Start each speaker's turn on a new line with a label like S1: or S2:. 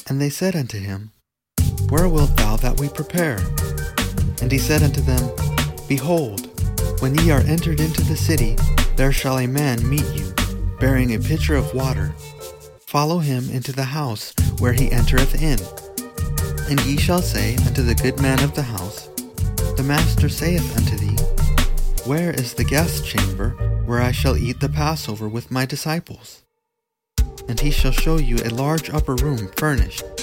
S1: And they said unto him, Where wilt thou that we prepare? And he said unto them, Behold, when ye are entered into the city, there shall a man meet you, bearing a pitcher of water. Follow him into the house where he entereth in. And ye shall say unto the good man of the house, The master saith unto thee, Where is the guest chamber, where I shall eat the Passover with my disciples? And he shall show you a large upper room furnished.